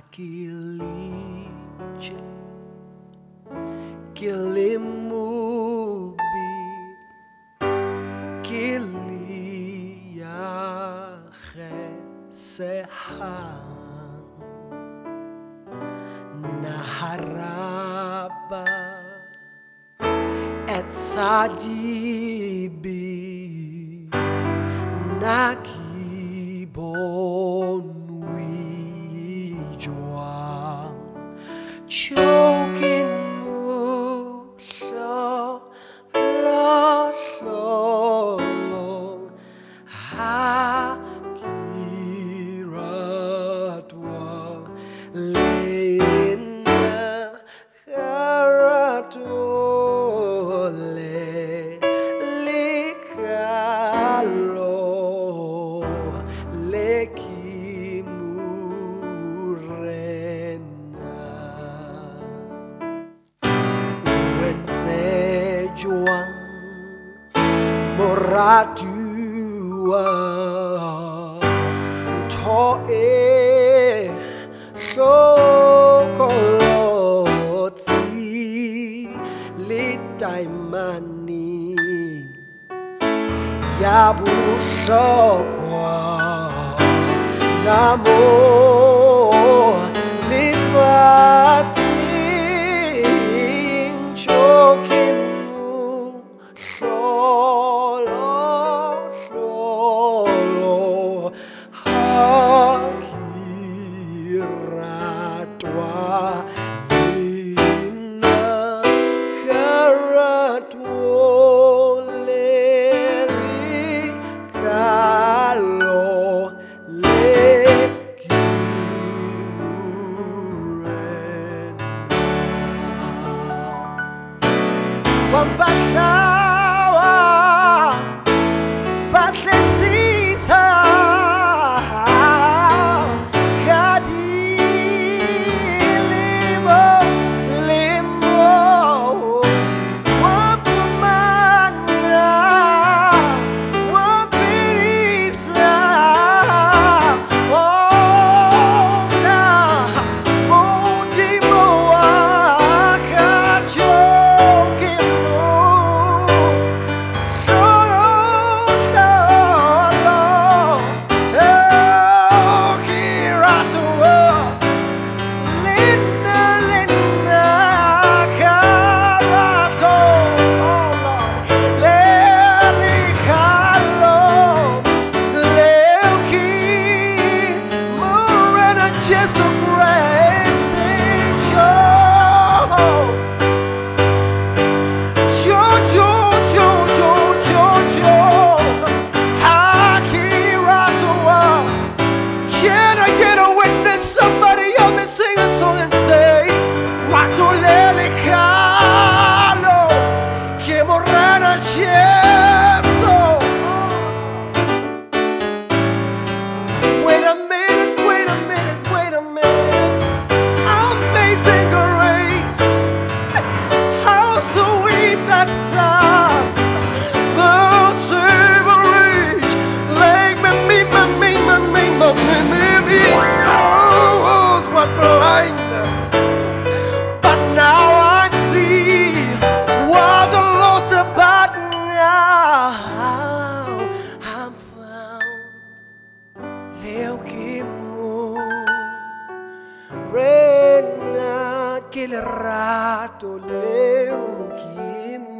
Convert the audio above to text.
Akiliche Kilimubi Kiliyache Sehan Naharaba Etsadibi Nakibonwi Joa Choking Musha La Solo Hakiratwa Lena Karatole Likalo Lekimurena Juang Moratua Toe Shokoloti Litaimani Yabushokwa Namo Lifati Chokimu Sholo Hakiratwa Lina Karatwo Leli Kalo Wambashawa Batlesita Kadi Limo Wapumana Wapirisa Ona Modimoa Kachoki Just a great nature. Jojo, Hakiratua. Can I get a witness? Somebody help me sing a song and say, Watolele Kalo, Kimorana Cheso. Wait a minute. Amazing grace. How sweet that sound. The silver reach. Like me. Oh, what blind. But now I see what the lost about now. I'm found. Leukimu Rena, que el rato leukimu